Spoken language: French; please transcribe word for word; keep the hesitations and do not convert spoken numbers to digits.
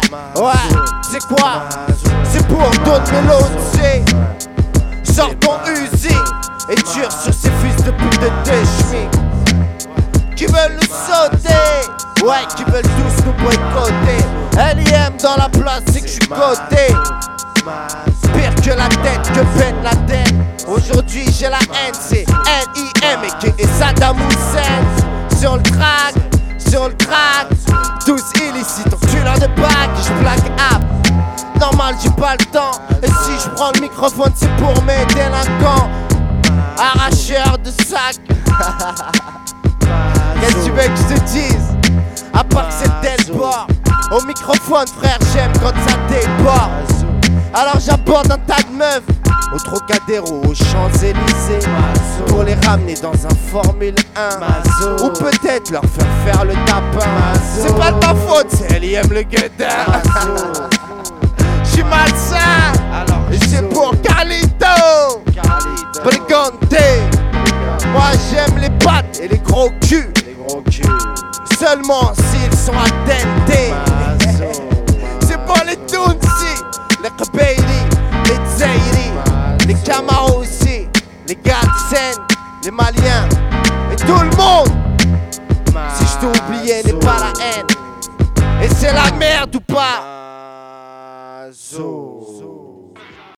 Ouais, c'est quoi? C'est pour d'autres mélodies. Sors ton Uzi et tire sur ces fils de pute de déchemi qui veulent nous sauter. Ouais, qui veulent tous nous boycotter. L I M dans la place, c'est que je suis coté. Pire que la tête, que pète la tête. Aujourd'hui j'ai la haine, c'est L I M et Saddam Hussein. Sur le track, sur le track, tous illicites, enculeurs de bac, je plaque app. Normal j'ai pas le temps, et si je prends le microphone c'est pour mes délinquants. Arracheurs de sacs. Qu'est-ce que tu veux que je te dise? À part que c'est tel bord. Au microphone frère j'aime quand ça déborde. Alors j'aborde un tas de meufs au Trocadéro, aux Champs-Élysées, pour les ramener dans un Formule un, ou peut-être leur faire faire le tapin. C'est pas de ma faute, c'est L I M le gueudin. J'suis malsain, et c'est pour Carlito Brigante. Moi j'aime les pattes et les gros culs, seulement s'ils sont à dente. C'est pour les Tunsi, les Kabylie, les Zaïri, les Camaro aussi, les Gatsen, les Maliens et tout le monde. Si je t'ai oublié n'est pas la haine, et c'est la merde ou pas?